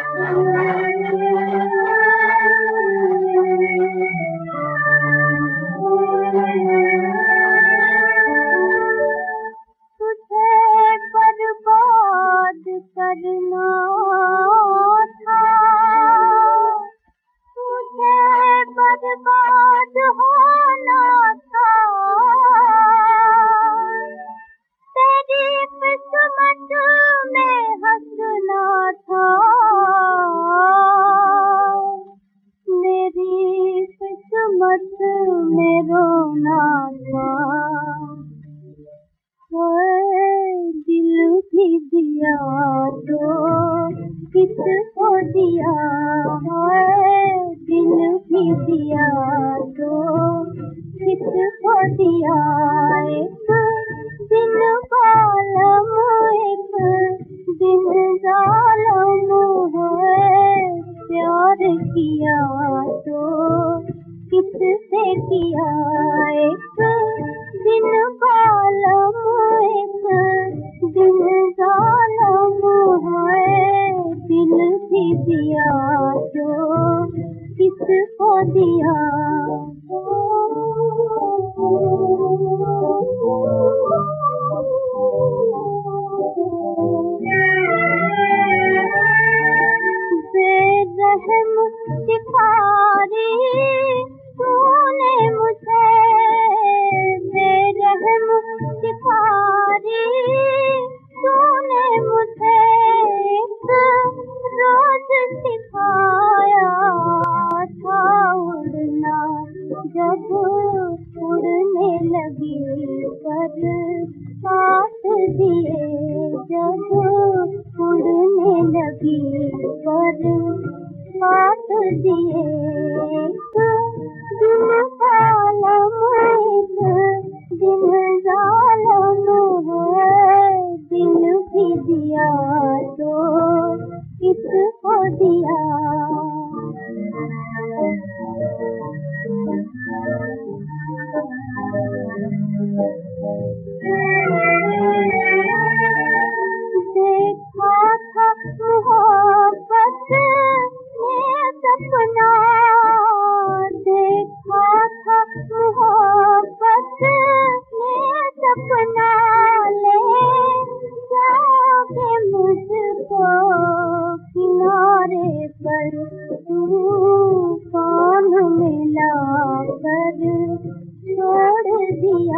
बर्बाद होना था, तेरी किस्मत में हंसना था, मेरी किस्मत में रोना था। दिल भी दिया तो किसको दिया है, दिल भी दिया तो किसको दिया। एक दिन बालम एक दिन जालम है, प्यार किया तो किससे किया। एक दिन बालम एक दिन जालम है, दिल भी दिया तो किसको दिया। बेरहम शिकारी तूने मुझे, बेरहम शिकारी तूने मुझे एक रोज सिखाया था उड़ना। जब उड़ने लगी पर काट दिए, जब उड़ने लगी पर काट दिए। दिन बालम एक दिन जालम है, दिल भी दिया तो किसको दिया। देखा था मोहब्बत में सपना, देखा था मोहब्बत में सपना, ले जाओगे मुझको किनारे पर तूफान मिला कर, छोड़ दिया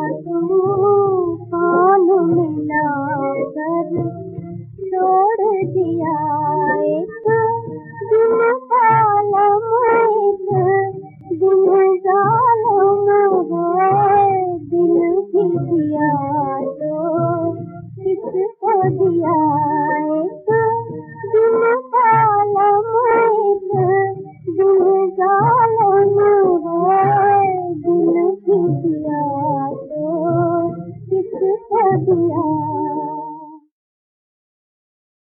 तूफान मिला कर, छोड़ दिया। एक दिन बालम एक दिन जालम है, दिल भी दिया तो किसको दिया। एक दिन बालम एक दिन जालम है, दिल भी दिया तो किसको दिया।